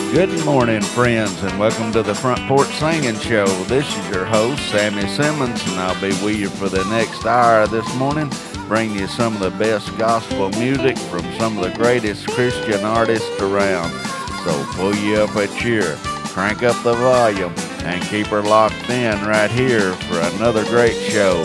Good morning, friends, and welcome to the Front Porch Singing Show. This is your host, Sammy Simmons, and I'll be with you for the next hour this morning, bring you some of the best gospel music from some of the greatest Christian artists around. So pull you up a chair, crank up the volume, and keep her locked in right here for another great show.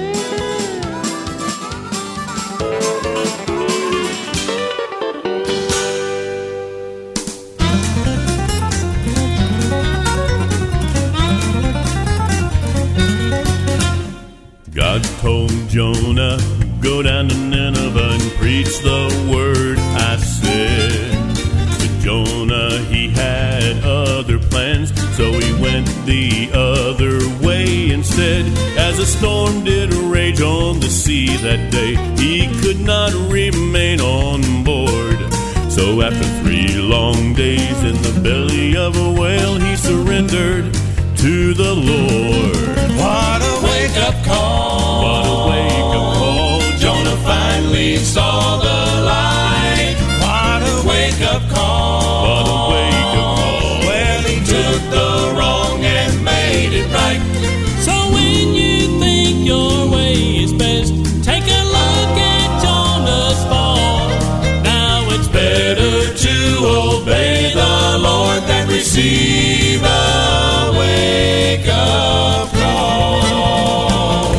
God told Jonah, go down to Nineveh and preach the word. I said, but Jonah, he had other plans, so he went the other way instead. As a storm did rage on the sea that day, he could not remain on board. So after 3 long days in the belly of a whale, he surrendered to the Lord. What a wake-up call. What a wake-up call. Jonah finally saw the light. What a wake-up call. What a wake-up call. Well, he took the wrong and made it right. So when you think your way is best, take a look at Jonah's fall. Now it's Better to obey the Lord than receive a wake-up call.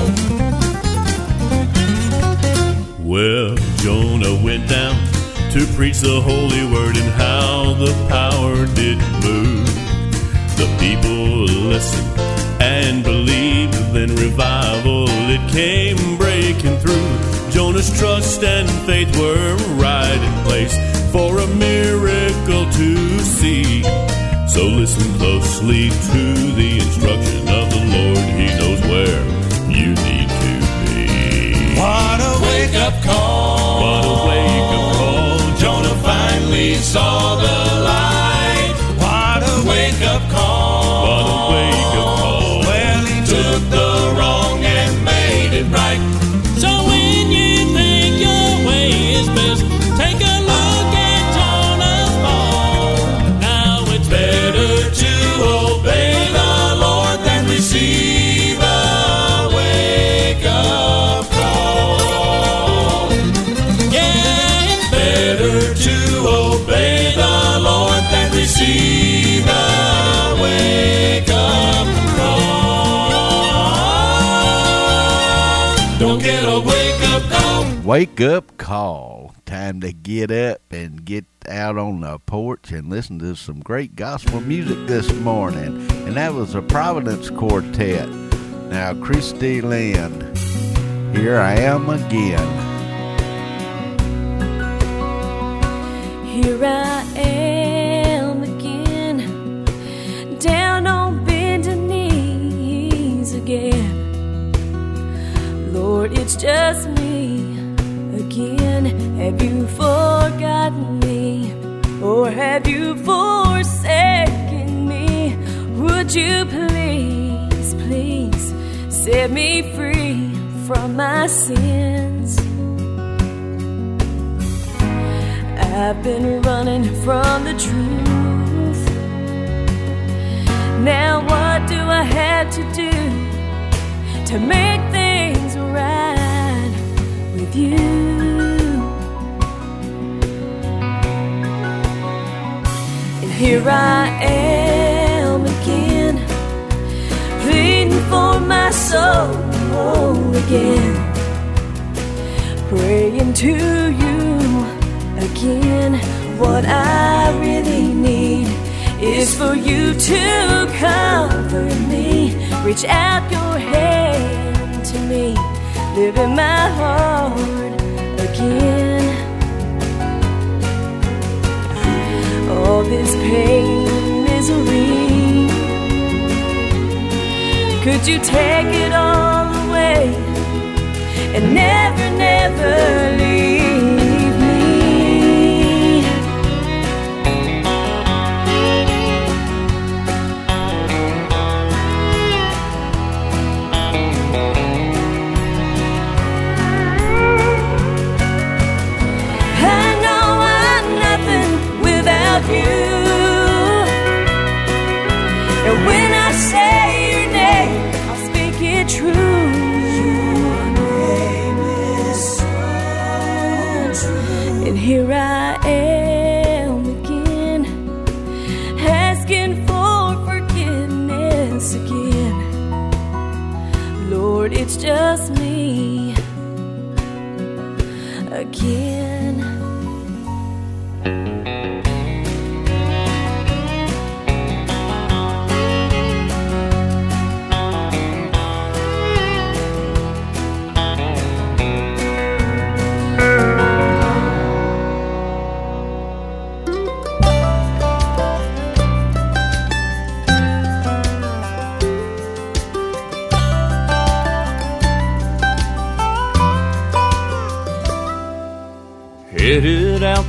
Well, Jonah went down to preach the holy word, and how the power did move. The people listened and believed, then revival it came breaking through. Jonah's trust and faith were right in place for a miracle to see. So listen closely to the instruction of the Lord. He knows where you need to be. What a wake-up call. What a wake-up call. Jonah finally saw the light. What a wake-up call. What a wake-up call. Well, he took the wrong and made it right. So when you think your way is best, take a look at Jonah's fall. Now it's Better to obey the Lord than receive a wake-up call. yeah, it's Better to obey the Lord than receive a wake-up call. Don't get a wake-up call. Wake up call. Time to get up and get out on the porch and listen to some great gospel music this morning. And that was a Providence Quartet. Now, Christy Lynn, Here I Am Again. Here I am again, down on bended knees again. Lord, it's just me again. Have you forgotten me, or have you forsaken me? Would you please, please set me free from my sins? I've been running from the truth. Now what do I have to do to make things right with you? And here I am again, pleading for my soul again, praying to you again. What I really need is for you to comfort me. Reach out your hand to me, live in my heart again. All this pain and misery, could you take it all away and never, never leave me? I know I'm nothing without you.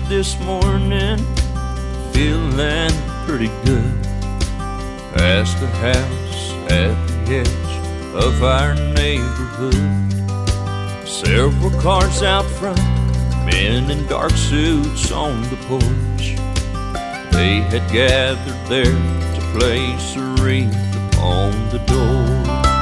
this morning, feeling pretty good. Past the house at the edge of our neighborhood, several cars out front, men in dark suits on the porch. They had gathered there to place a wreath upon the door.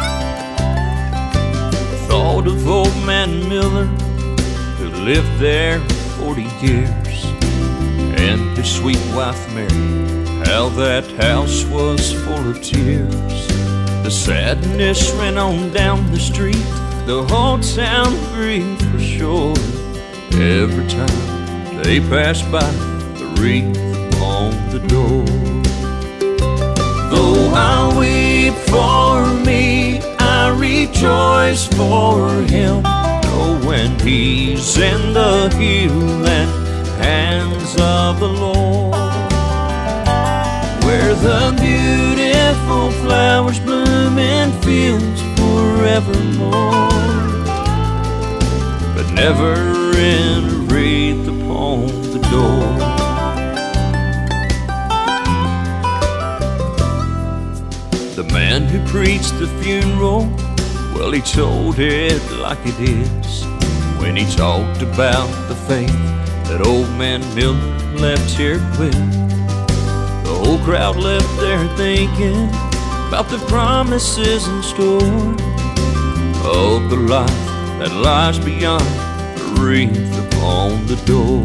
Thought of old man Miller, who lived there 40 years, and his sweet wife Mary, how that house was full of tears. The sadness ran on down the street, the whole town grieved for sure. Every time they passed by the wreath on the door. Though I weep for me, I rejoice for him, knowing he's in the healing hands of the Lord, where the beautiful flowers bloom in fields forevermore, but never in a wreath upon the door. The man who preached the funeral, well, he told it like it is when he talked about the faith that old man Miller left here with. The whole crowd left there thinking about the promises in store of the life that lies beyond the wreath upon the door.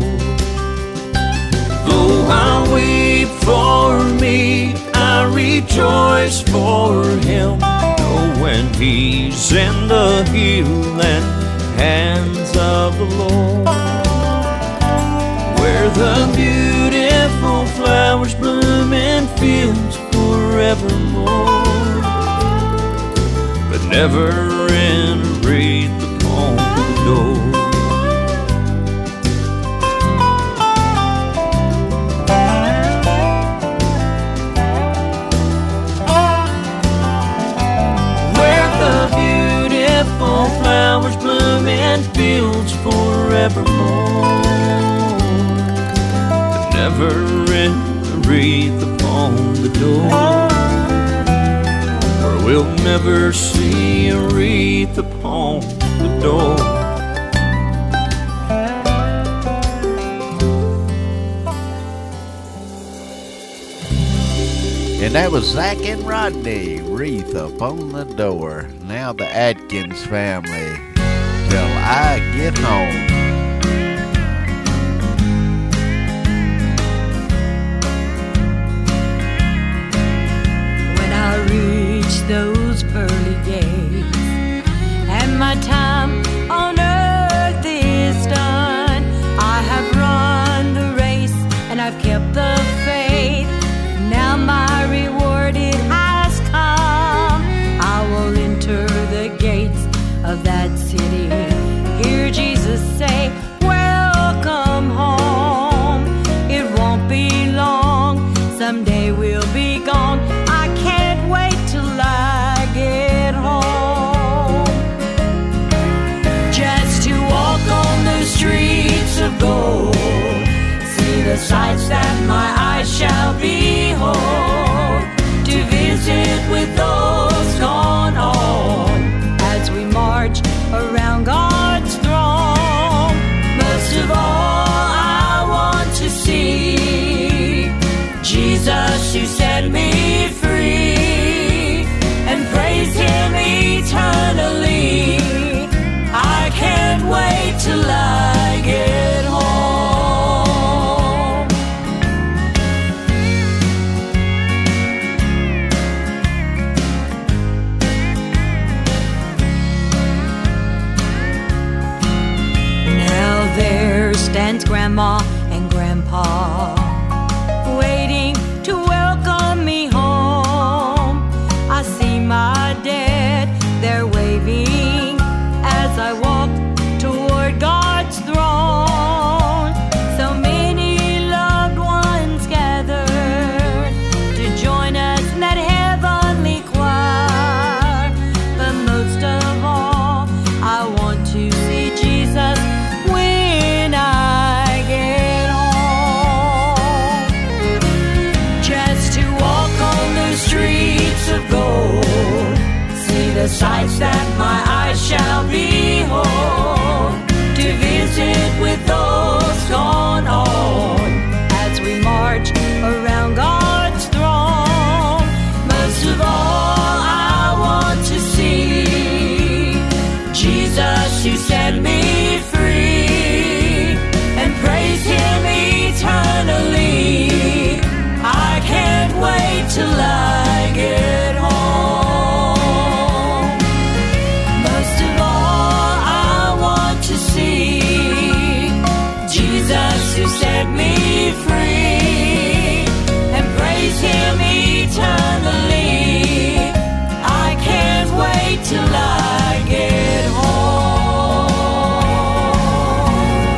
Though I weep for me, I rejoice for him, knowing he's in the healing hands of the Lord, where the beautiful flowers bloom in fields forevermore, but never in a wreath upon the door. Flowers bloom in fields forevermore, but never in a wreath upon the door, for we'll never see a wreath upon the door. And that was Zach and Rodney, Wreath Upon the Door. Now the Atkins family, Till I Get Home. When I reach those pearly gates and my time on earth is done, I have run the race and I've kept the faith. Now my reward it has come. I will enter the gates of that city. Hear Jesus say, welcome home. It won't be long. Someday we'll be gone. I can't wait till I get home. Just to walk on the streets of gold, see the sights that my eyes shall behold, to visit with those gone on as we march around God's throne. Most of all, I want to see Jesus who set me free, and praise him eternally. I can't wait till I get home. There stands Grandma and Grandpa, waiting to welcome me home. I see my dad, they're waving as I walk toward God's throne. So many loved ones gathered to join us in that heavenly choir. But most of all, I want to see Jesus when I get till I get home. Most of all, I want to see Jesus who set me free and praise Him eternally. I can't wait till I get home.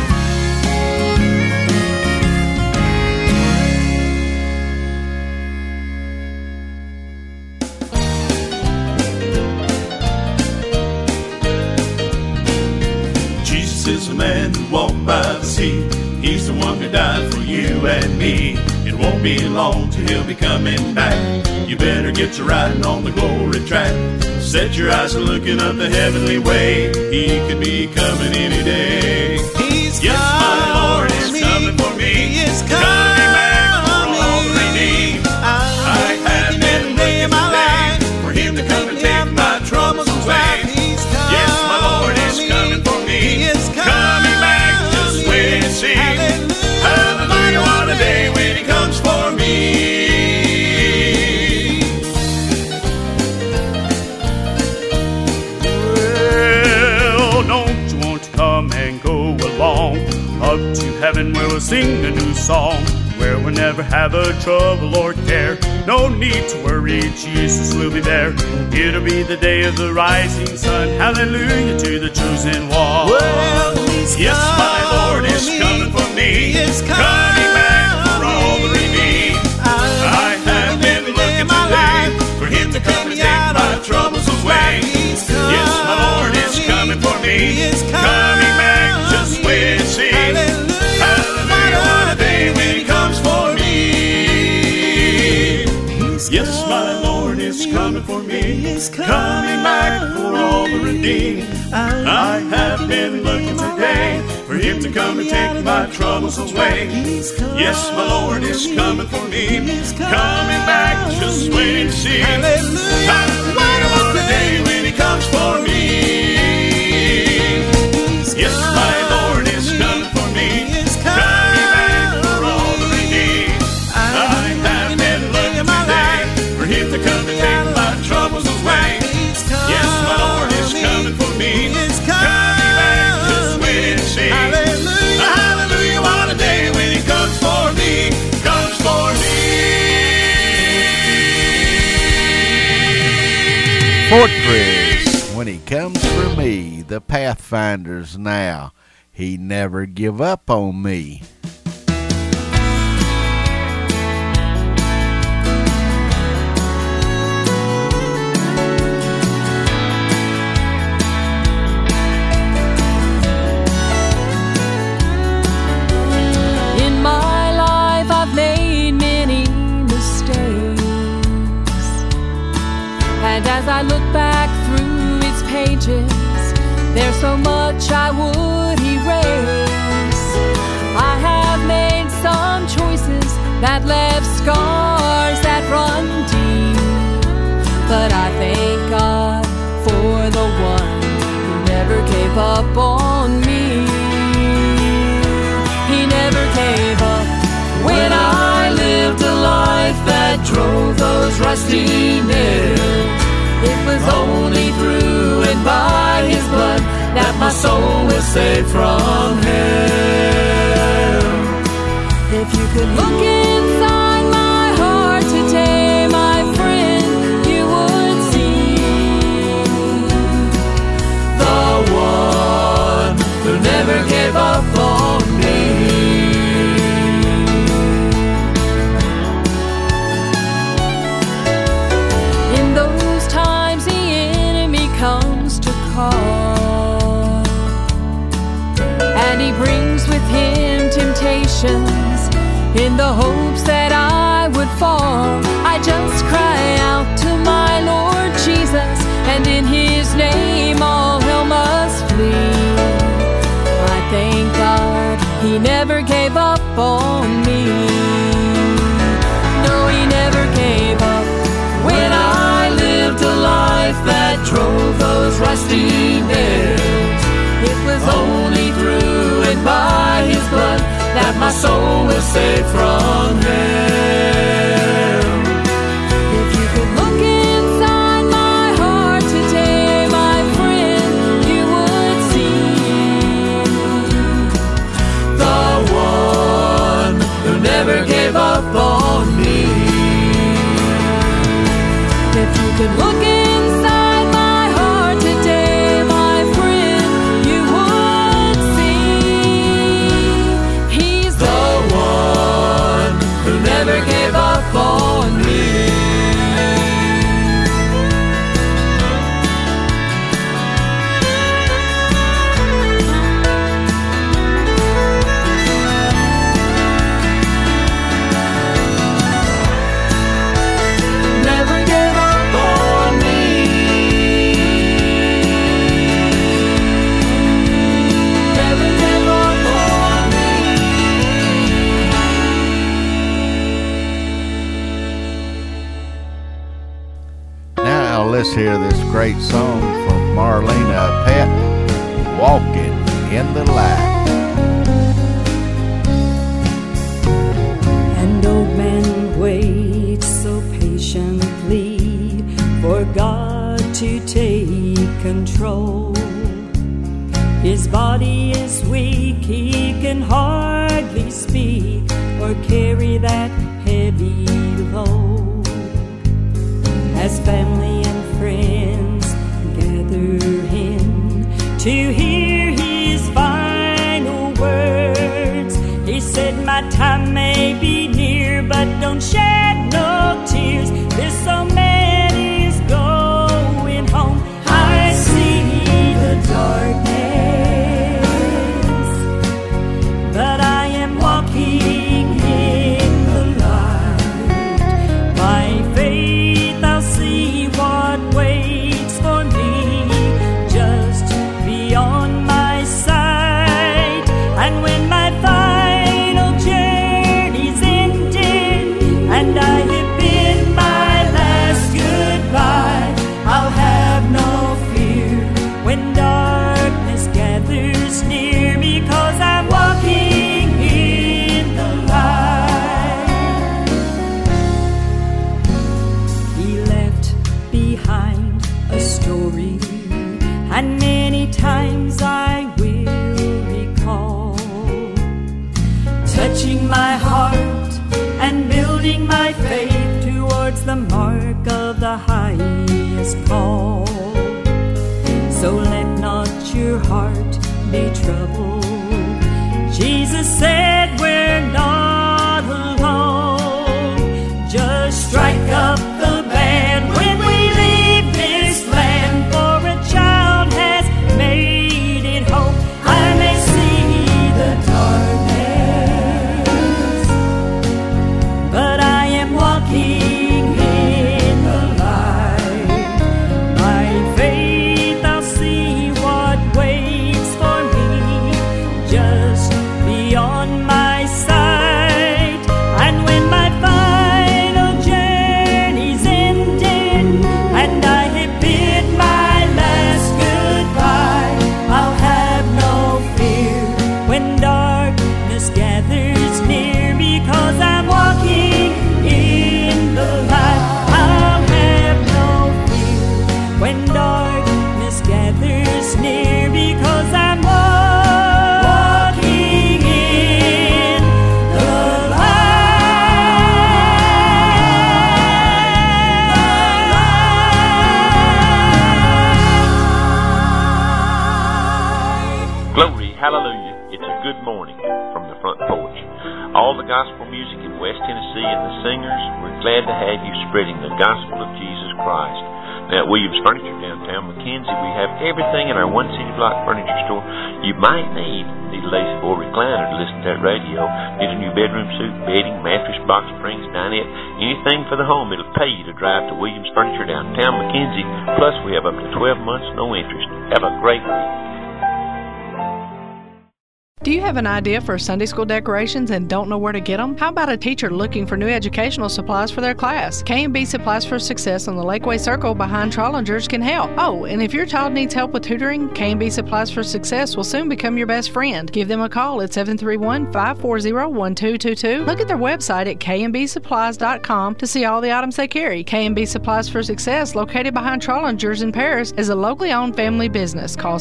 Jesus is the man who walked by the sea. He's the one who died for you and me. It won't be long till He'll be coming back. You better get to riding on the glory track. Set your eyes and looking up the heavenly way. He could be coming any day. Yes, my Lord is coming for me. He is coming back for all the redeemed. I have been looking today for Him to come and take my troubles away. Yes, my Lord is coming for me. He is coming back. Just wait and see. Hallelujah, what a day when He comes for me. Well, don't you want to come and go along up to heaven where we'll sing a new song, where we'll never have a trouble or care. No need to worry, Jesus will be there. It'll be the day of the rising sun. Hallelujah to the chosen one. Well, yes, my Lord is coming for me. He is coming back for all the redeemed. I have been looking today for Him to come and take my troubles away. Yes, my Lord is coming for me. He is coming back. Just wait and see. Hallelujah, what a day when He comes for me. Yes, my Lord is coming for me. Coming back for all the redeemed. I have been looking today for Him to come and take my troubles away. Yes, my Lord is coming for me. Coming back, just wait and see. Hallelujah, what a day when He comes for me. Yes, my Lord is coming for me. Coming back for all the redeemed. I have been looking today for Him to come and take my troubles away. Yes, my Lord is coming for me. Coming back, just wait and see. Hallelujah, what a day when He comes for me. Comes for me. Fortress, when He comes for me, the Pathfinders now. He never give up on me. In my life I've made many mistakes, and as I look back through its pages, there's so much I would erase. I have made some choices that left scars that run deep, but I thank God for the one who never gave up on me. He never gave up when I lived a life that drove those rusty nails. It was only through and by His blood that my soul was saved from hell. If you could look inside my heart today, my friend, you would see the one who never gave up on me. In those times the enemy comes to call, and he brings with him temptations in the hopes that I would fall. I just cry out to my Lord Jesus, and in His name all hell must flee. I thank God He never gave up on me. No, He never gave up when I lived a life that drove those rusty nails. It was only through and by His blood that my soul was saved from hell. gave up on me. If you could look inside my heart today, my friend, you would see He's the one who never gave up on me. Let's hear this great song from Marlena Patton, Walking in the Light. An old man waits so patiently for God to take control. His body is weak, he can hardly speak or carry that heavy load. As family and friends gather in to hear his final words, he said, my time may be near, but don't shed no tears. There's so many is going home. I see the darkness, but I am walking in the light. By faith I'll see what waits for me just beyond my sight. And when my final journey's ended and I have bid my last goodbye, I'll have no fear when darkness gathers near, because I'm walking in the light. He left behind a story, and many times I will recall, touching my heart and building my faith towards the mark of the highest call. So let not your heart be troubled. Jesus said we're not alone. Just strike up the band when we leave this land, for a child has made it home. I may see the darkness, but I am walking in the light. By faith I'll see what waits for me just beyond my sight. And when my final journey's ended and I have bid my last goodbye, I'll have no fear when darkness gathers near, because I'm walking in the light. I'll have no fear when darkness gathers near, because I'm walking in the light. Glory, hallelujah. It's a good morning from the front porch. All the gospel music in West Tennessee and the singers, we're glad to have you spreading the gospel of Jesus Christ. Now at Williams Furniture downtown McKenzie, we have everything in our one city block furniture store you might need. Need a lazy boy recliner to listen to that radio, need a new bedroom suite, bedding, mattress, box springs, dinette, anything for the home. It'll pay you to drive to Williams Furniture downtown McKenzie. Plus we have up to 12 months no interest. Have a great week. Do you have an idea for Sunday school decorations and don't know where to get them? How about a teacher looking for new educational supplies for their class? K&B Supplies for Success on the Lakeway Circle behind Trollinger's can help. Oh, and if your child needs help with tutoring, K&B Supplies for Success will soon become your best friend. Give them a call at 731-540-1222. Look at their website at kmbsupplies.com to see all the items they carry. K&B Supplies for Success, located behind Trollinger's in Paris, is a locally owned family business. Call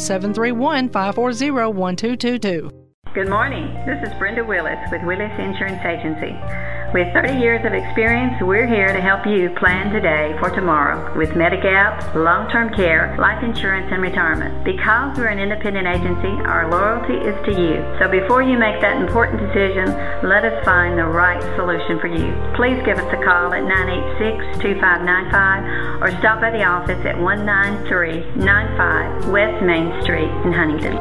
731-540-1222. Good morning. This is Brenda Willis with Willis Insurance Agency. With 30 years of experience, we're here to help you plan today for tomorrow with Medigap, long-term care, life insurance, and retirement. Because we're an independent agency, our loyalty is to you. So before you make that important decision, let us find the right solution for you. Please give us a call at 986-2595 or stop by the office at 19395 West Main Street in Huntington.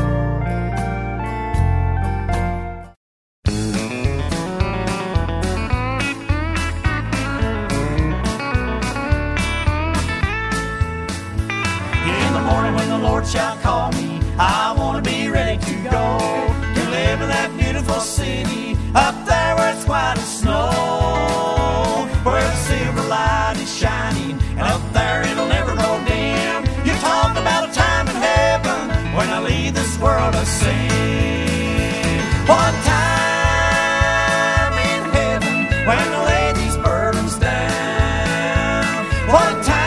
Shall call me, I want to be ready to go to live in that beautiful city up there where it's white as snow, where the silver light is shining, and up there it'll never grow dim. You talk about a time in heaven when I leave this world to sing. One time in heaven when I lay these burdens down. One time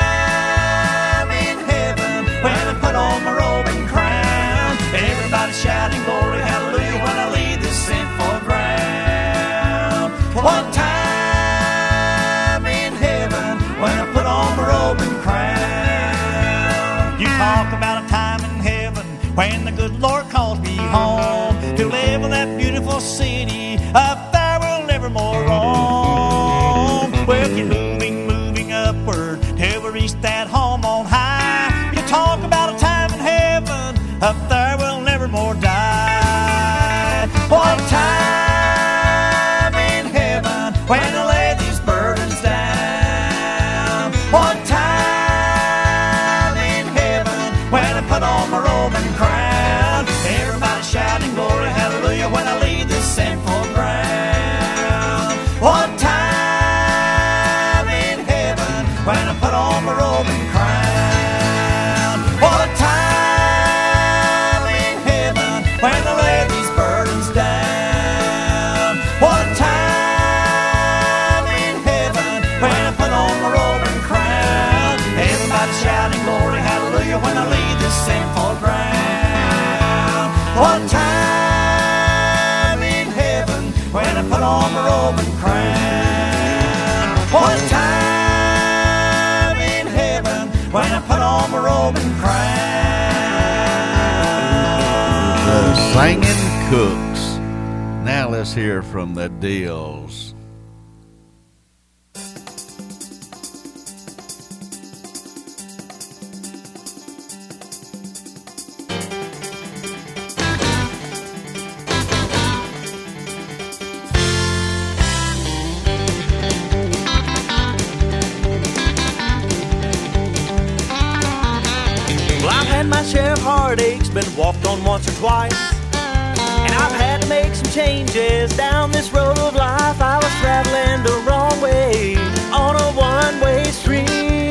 on my robe and crown, everybody shouting glory, hallelujah, when I leave this sinful ground. One time in heaven, when I put on my robe and crown. You talk about a time in heaven, when the good Lord calls me home, to live in that beautiful city, up there we'll never more roam. We'll keep moving upward, till we reach that home on high. Talk about a time in heaven, up there we'll never more die. One time in heaven, when I lay these burdens down. One time in heaven, when I put on my robe and crown. Everybody shouting glory, hallelujah, when I leave this sinful ground. One time in heaven, when I put on my robe and crown. One time in heaven, when I lay these burdens down. One time in heaven, when I put on my robe and crown. Everybody shouting glory, hallelujah, when I leave this sinful ground. One time in heaven, when I put on my robe and crown. One time in heaven, when I put on my robe and crown. The Singing Cooks. Now let's hear from the Dills. My share of heartaches, been walked on once or twice, and I've had to make some changes down this road of life. I was traveling the wrong way on a one-way street,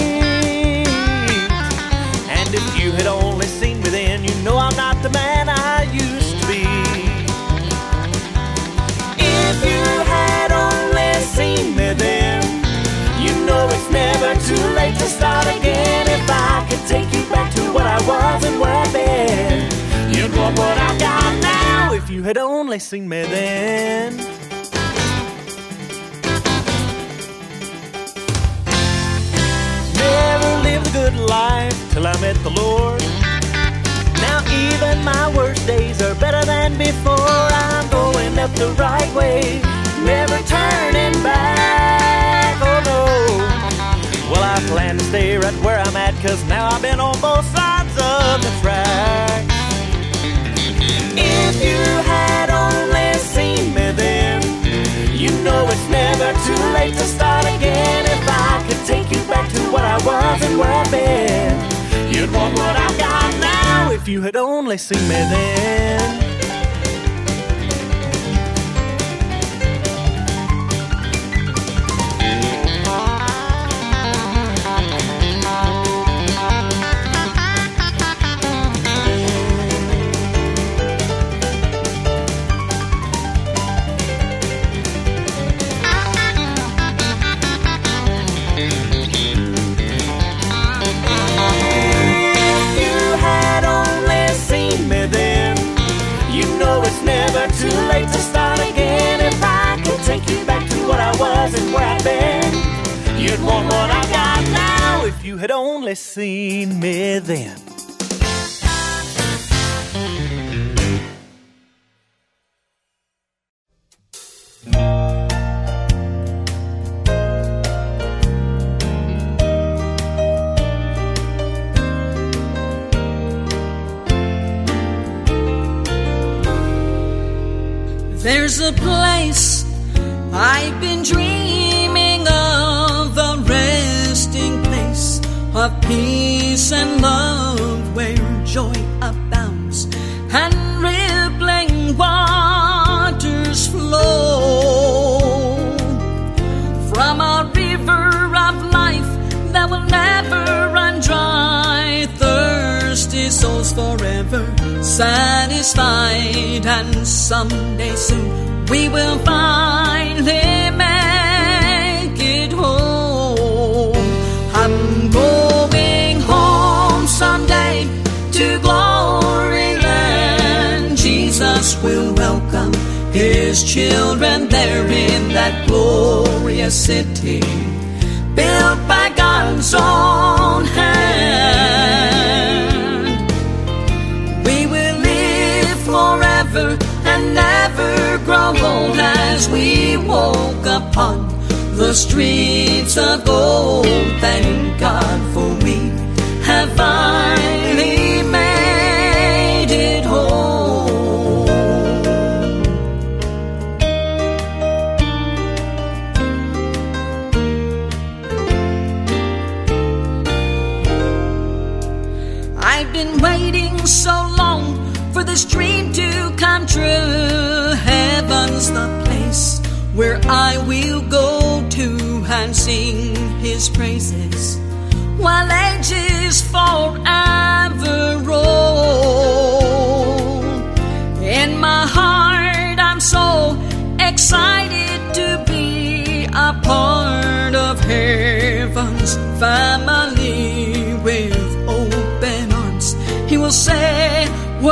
and if you had only seen me then, you know I'm not the man I used to be. If you had only seen me then, you know it's never too late to start again. If I could take you back to what I was and where I've been, you'd want what I got now if you had only seen me then. Never lived a good life till I met the Lord. Now even my worst days are better than before. I'm going up the right way, never turning back, oh no. Well, I plan to stay right where I'm at, 'cause now I've been on both sides of the track. If you had only seen me then, you know it's never too late to start again. If I could take you back to what I was and where I've been, you'd want what I got now if you had only seen me then. you'd want what I got now if you had only seen me then. There's a place I've been dreaming of, a resting place of peace and love, where joy abounds and rippling waters flow from a river of life that will never run dry. Thirsty souls forever satisfied, and someday soon we will finally make it home. I'm going home someday to glory land. Jesus will welcome his children there in that glorious city built by God's own hand. We will live forever and never grow old as we walk upon the streets of gold. Thank God, for we have finally made it home. I've been waiting so long for this dream to come true. Heaven's the place where I will go to and sing his praises while ages forever roll. In my heart I'm so excited to be a part of heaven's family. With open arms he will say,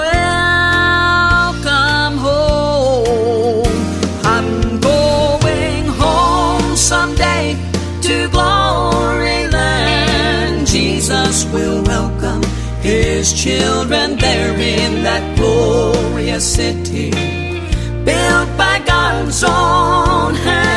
welcome home. I'm going home someday to glory land. Jesus will welcome his children there in that glorious city built by God's own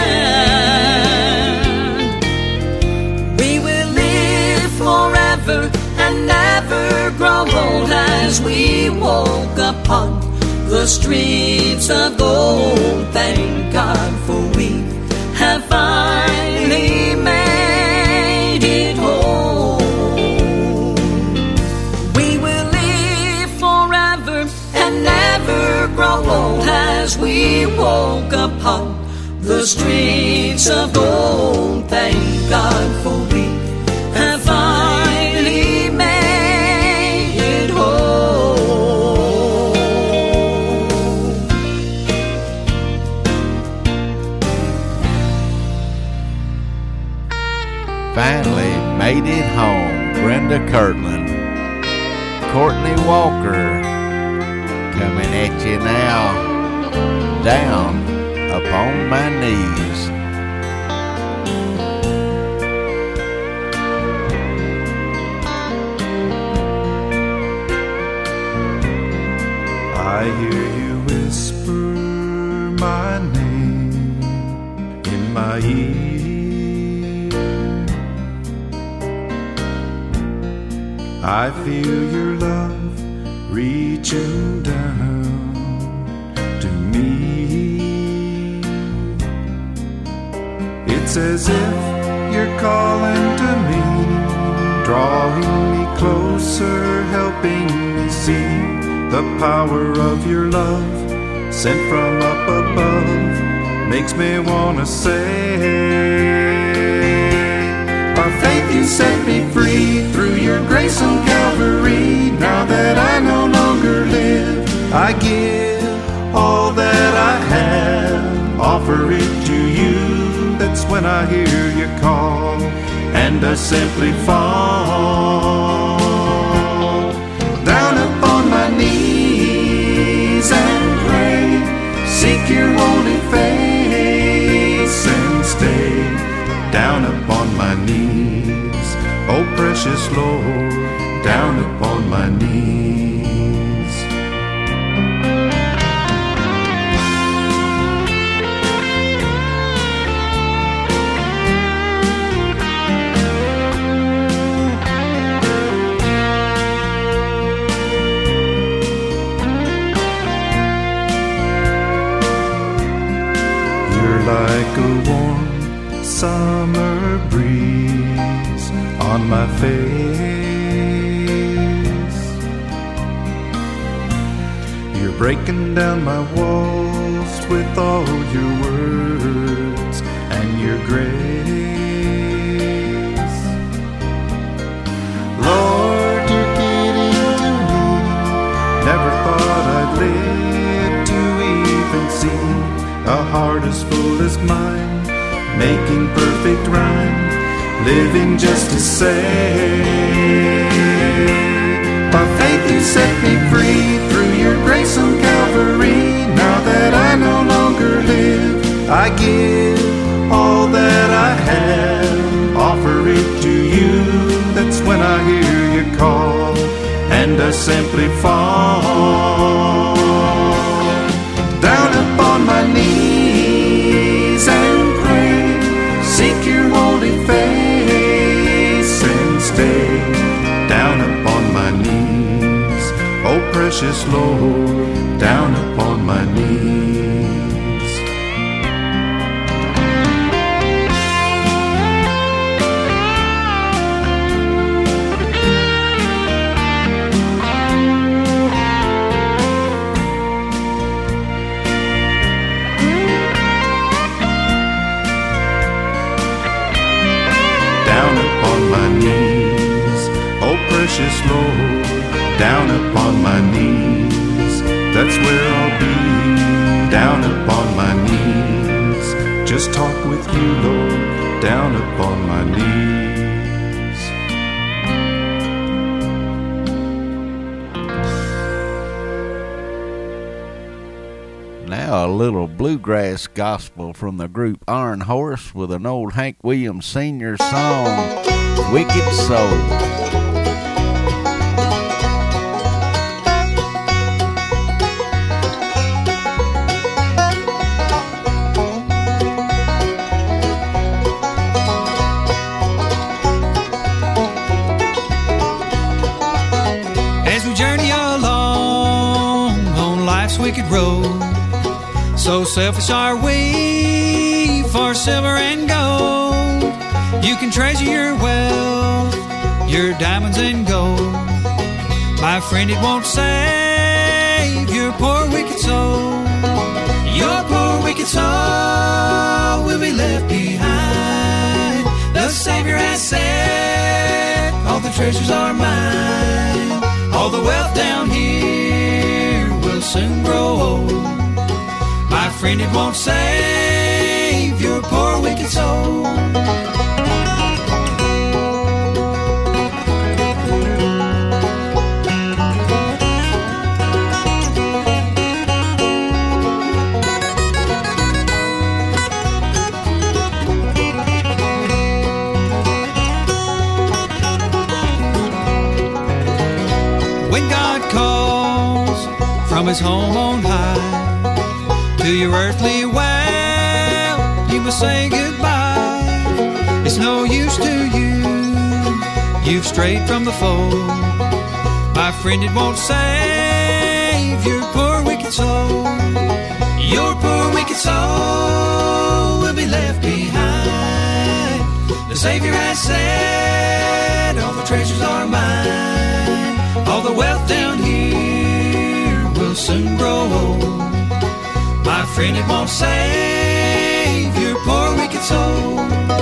hand. We will live forever and never grow old as we walk upon the streets of gold. Thank God, for we have finally made it home. We will live forever and never grow old as we walk upon the streets of gold. Thank God, for we have finally made it home. Finally made it home. Brenda Kirtland, Courtney Walker, coming at you now. Down upon my knees. I hear you whisper my name in my ear. I feel your love reaching down to me. It's as if you're calling to me, drawing me closer, helping me see the power of your love, sent from up above, makes me wanna say, by faith you set me free, through your grace on Calvary. Now that I no longer live, I give all that I have, offer it to you. That's when I hear you call, and I simply fall down upon my knees and pray, seek your holy face and stay down upon my oh precious Lord, down upon my knees. Like a warm summer breeze on my face, you're breaking down my walls with all your words and your grace. Lord, you're getting to me. Never thought I'd live to even see a heart as full as mine, making perfect rhyme, living just to say, by faith you set me free through your grace on Calvary. Now that I no longer live, I give all that I have, offer it to you. That's when I hear you call, and I simply fall down upon my knees and pray, seek your holy face and stay down upon my knees, oh precious Lord, down upon my knees. Precious Lord, down upon my knees. That's where I'll be, down upon my knees. Just talk with you, Lord, down upon my knees. Now a little bluegrass gospel from the group Iron Horse with an old Hank Williams Sr. song, Wicked Soul. Wicked road, so selfish are we for silver and gold. You can treasure your wealth, your diamonds and gold. My friend, it won't save your poor wicked soul. Your poor wicked soul will be left behind. The Savior has said, all the treasures are mine. All the wealth down here will soon grow old. My friend, it won't save your poor wicked soul. When God calls from his home on high to your earthly well, you must say goodbye. It's no use to you, you've strayed from the fold. My friend, it won't save your poor wicked soul. Your poor wicked soul will be left behind. The Savior has said, all the treasures are mine. All the wealth down here will soon grow old. My friend, it won't save your poor wicked soul.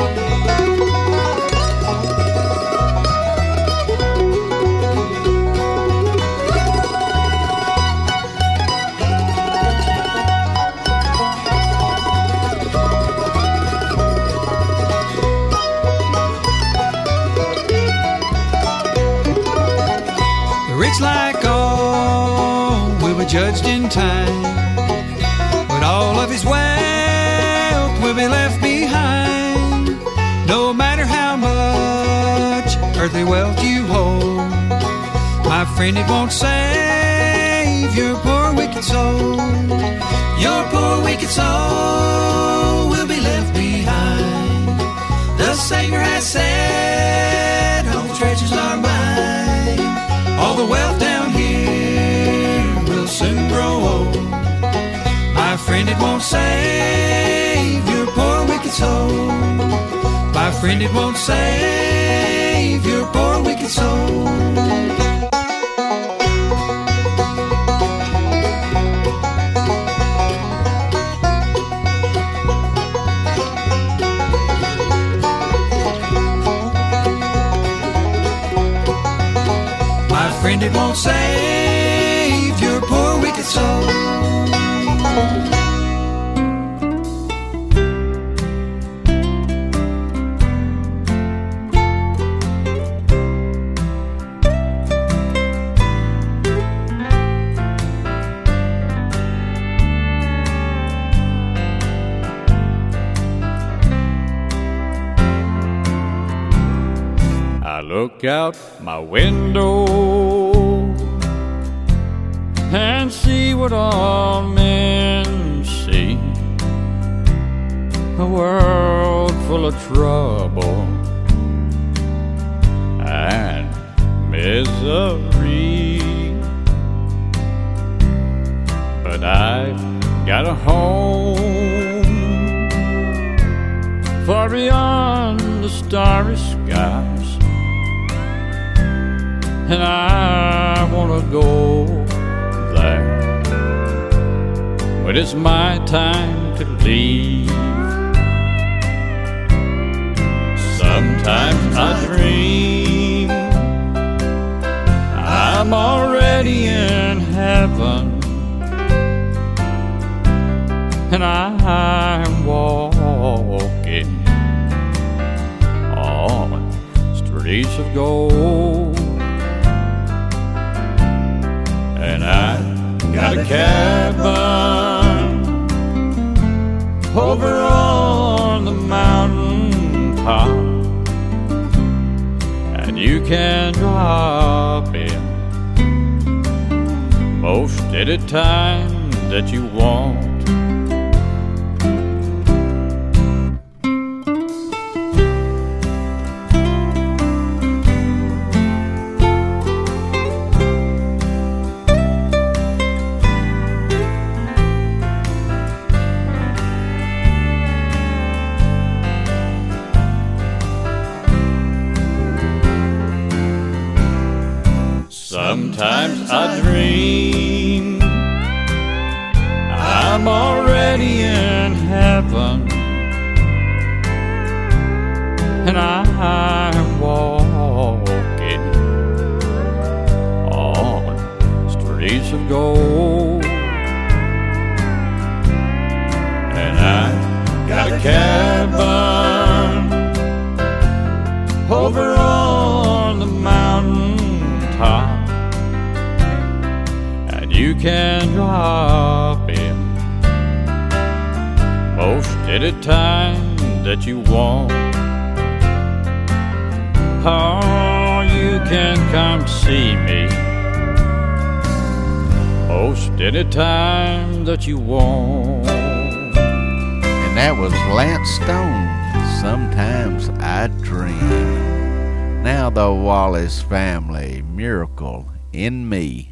The rich like all will be judged in time, but all of his wealth will be left behind. No matter how much friend, it won't save your poor wicked soul. Your poor wicked soul will be left behind. The Savior has said, all the treasures are mine. All the wealth down here will soon grow old. My friend, it won't save your poor wicked soul. My friend, it won't save your poor wicked soul. My friend, it won't save your poor wicked soul. I look out my window and see what all men see. A world full of trouble and misery. But I've got a home far beyond the starry skies, and I want to go there when it's my time to leave. Sometimes I dream I'm already in heaven, and I'm walking on streets of gold. And I got a cabin over on the mountain top, and you can drop in most any time that you want. Sometimes I dream I'm already in heaven, and I'm walking on streets of gold. And I got a cabin over on the mountain top, you can drop in most any time that you want. Oh, you can come see me most any time that you want. And that was Lance Stone, Sometimes I Dream. Now the Wallace Family, Miracle in Me.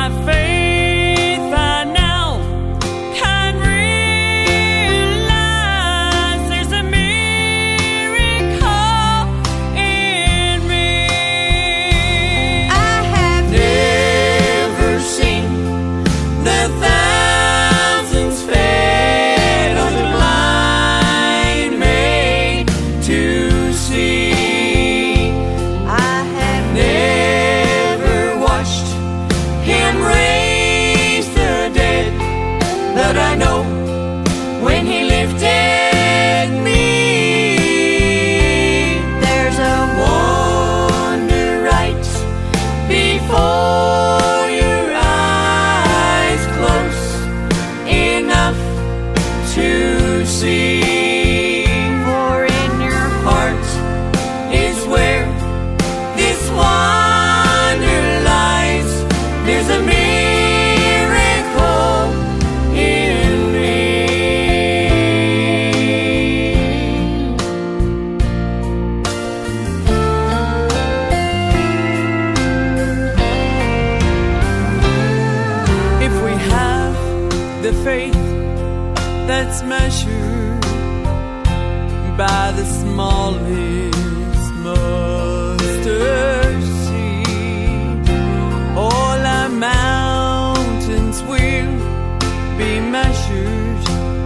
Faith I now can realize faith that's measured by the smallest mustard seed. All our mountains will be measured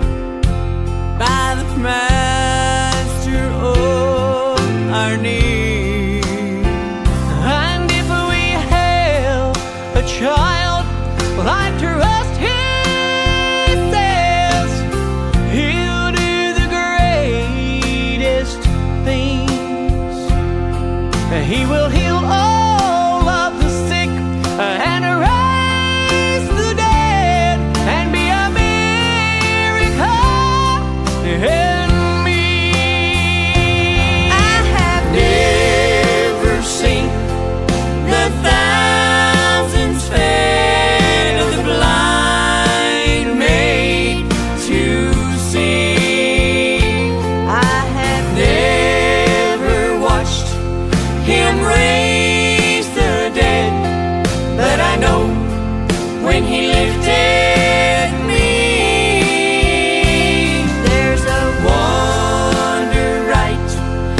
by the master of our need. And if we have a child like trust He says, He'll do the greatest things. He will heal all of the sick and raise the dead and be a miracle in me. I have never seen the thousands fed of the blind made to see. I have never watched Him raise the dead, but I know when He lifted me, there's a wonder right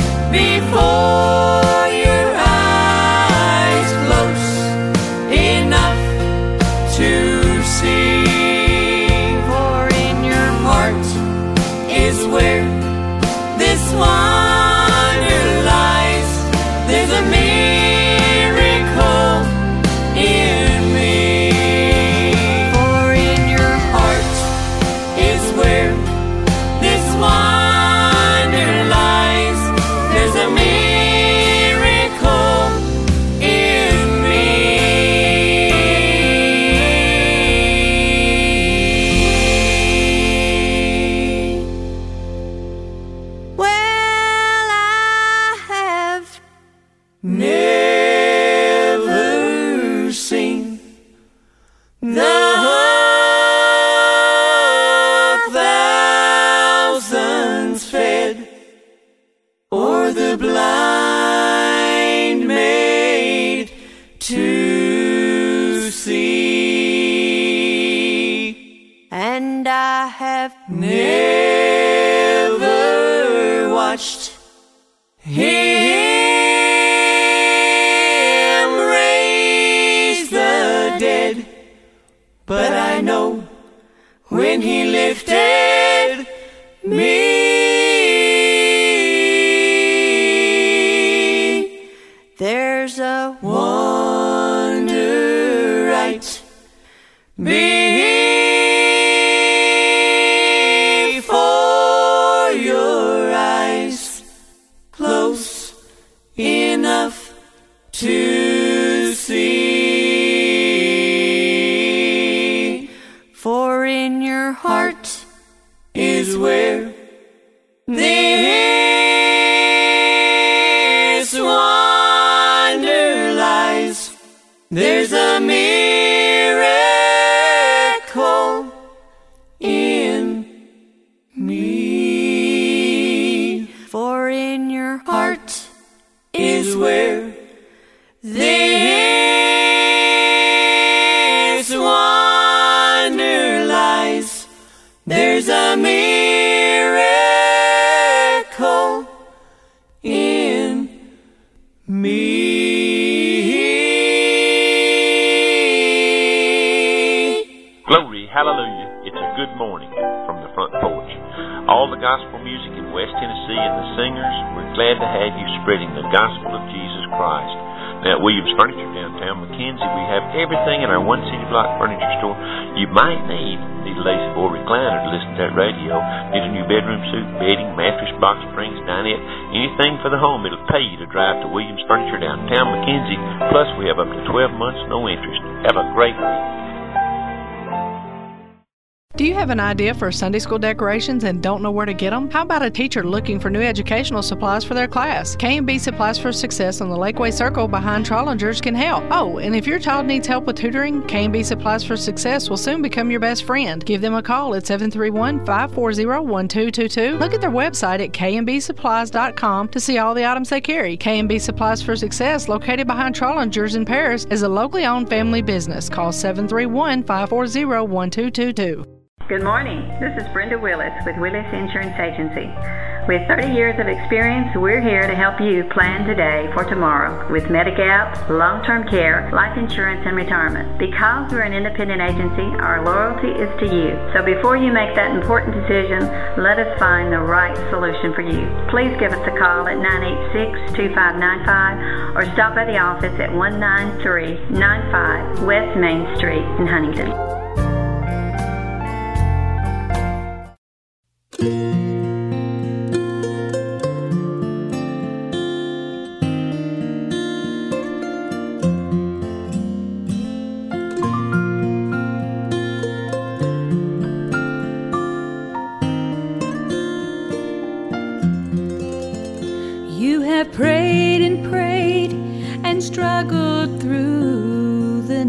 before your eyes, close enough to see. For in your heart is where this wonder lies. There's a miracle in me. For in your heart is where this wonder lies. There's a miracle in me. Well, I have never seen the thousands fed, or the blind made to see. And I have never watched Him raise the dead, but I know when He lifted me, there's a wonder right before your eyes, close enough to see. For in your heart is where this wonder lies. There's a miracle in me. For in your heart is where this wonder lies. There's a miracle in me. Glory, hallelujah. It's a good morning from the front porch. All the gospel music in West Tennessee and the singers, we're glad to have you spreading the gospel of Jesus Christ. Now at Williams Furniture downtown McKenzie, we have everything in our one city block furniture store you might need. Need a lazy boy recliner to listen to that radio. Need a new bedroom suite, bedding, mattress, box springs, dinette, anything for the home. It'll pay you to drive to Williams Furniture downtown McKenzie. Plus we have up to 12 months no interest. Have a great week. Do you have an idea for Sunday school decorations and don't know where to get them? How about a teacher looking for new educational supplies for their class? K&B Supplies for Success on the Lakeway Circle behind Trollingers can help. Oh, and if your child needs help with tutoring, K&B Supplies for Success will soon become your best friend. Give them a call at 731-540-1222. Look at their website at kmbsupplies.com to see all the items they carry. K&B Supplies for Success, located behind Trollingers in Paris, is a locally owned family business. Call 731-540-1222. Good morning. This is Brenda Willis with Willis Insurance Agency. With 30 years of experience, we're here to help you plan today for tomorrow with Medigap, long-term care, life insurance, and retirement. Because we're an independent agency, our loyalty is to you. So before you make that important decision, let us find the right solution for you. Please give us a call at 986-2595 or stop by the office at 19395 West Main Street in Huntington. You have prayed and prayed and struggled through the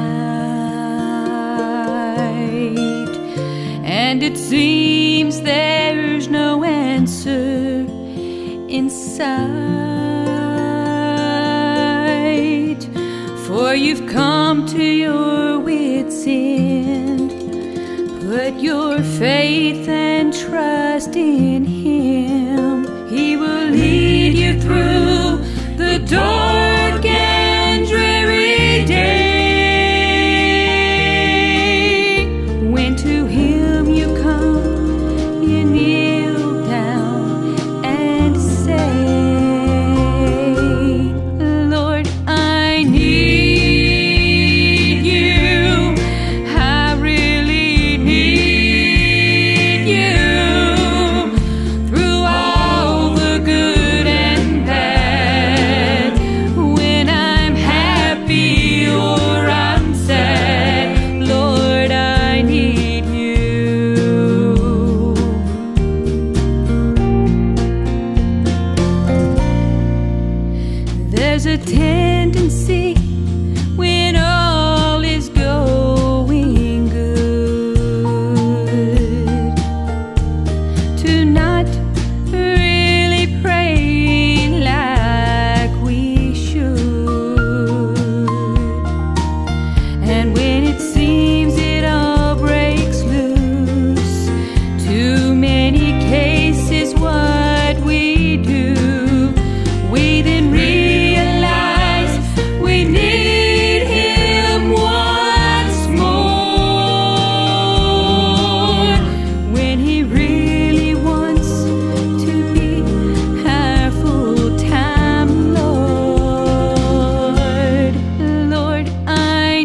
night, and it seems there's no answer in sight, for you've come to your wits' end. Put your faith and trust in Him. He will lead you through the dark and dreary day. When to Him you come, you kneel down and say, Lord, I need you. I really need you. Through all the good and bad, when I'm happy or I'm sad, Lord, I need you. There's a tendency when all is going good to not really pray like we should. And when it seems it all breaks loose, too many cases what we do, we then realize we need Him once more, when He really wants to be our full-time Lord. Lord, I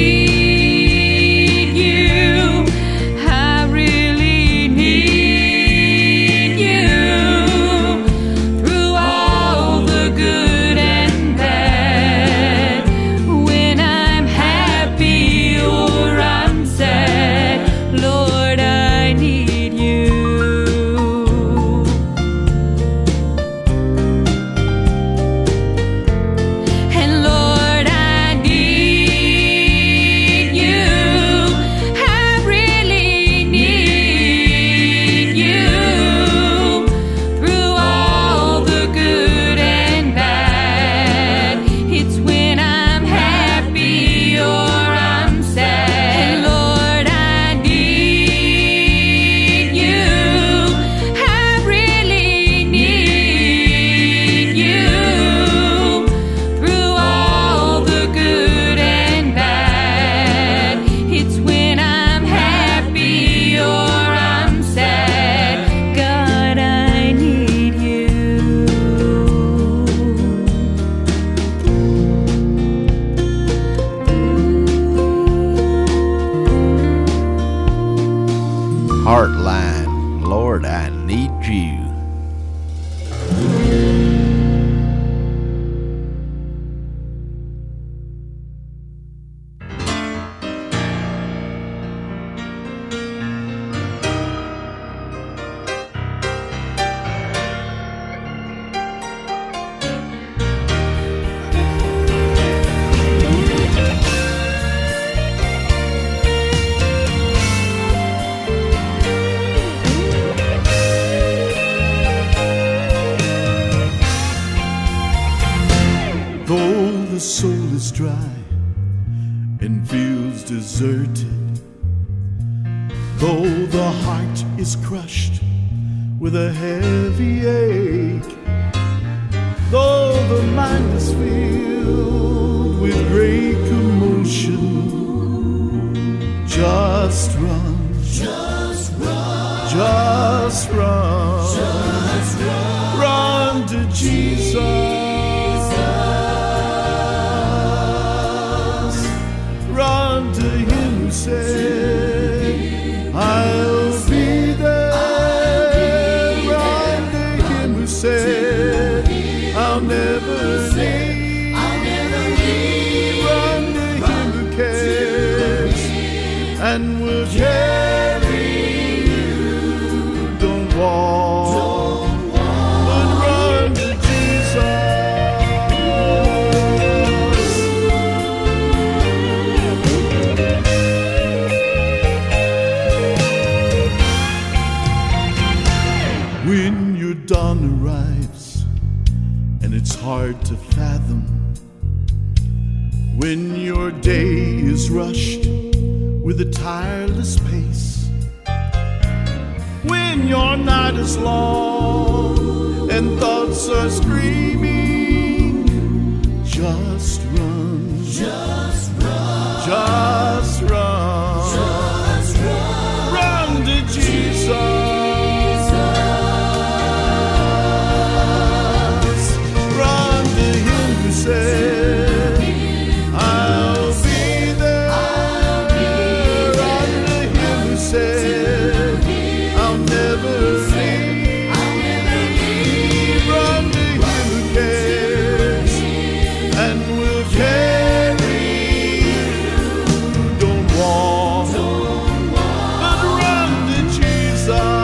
need you. I really need you. Through all the good and bad, when I'm happy or I'm sad, Lord, I need you. And Lord, I need you. I really need you. Through all the good and bad, it's when I'm happy or I'm sad. Lord, I need you. I really need you. Through all the good and bad, it's when I'm happy or I'm sad. God, I need you. Heartline, Lord, I need you. Though the soul is dry and feels deserted, Though the heart is crushed with a heavy ache, though the mind is filled with great commotion, just run, just run, just run, just run, run to Jesus. Run to Him who said, I'll be there. Run to Him who said, I'll never leave. Run to Him who cares and will carry you. Don't walk, but run to Jesus. When your dawn arrives and it's hard to fathom, when your day is rushed with a tireless pace, when your night is long and thoughts are screaming, just run, just run, just run, just run, run to Jesus. Said, I'll be there. Run to Him who said, I'll never leave. Run to Him who cares and will carry you. Don't walk, but run to Jesus.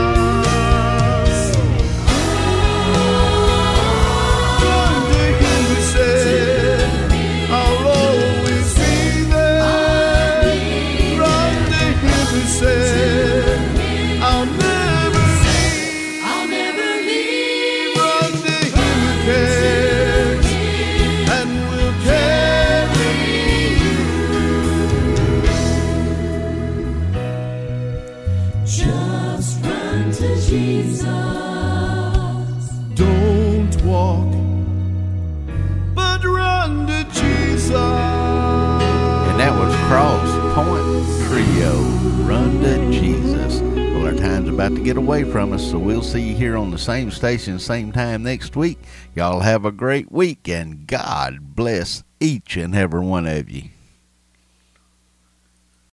Don't walk, but run to Jesus. And that was Cross Point Trio, Run to Jesus. Well, our time's about to get away from us, so we'll see you here on the same station, same time next week. Y'all have a great week, and God bless each and every one of you.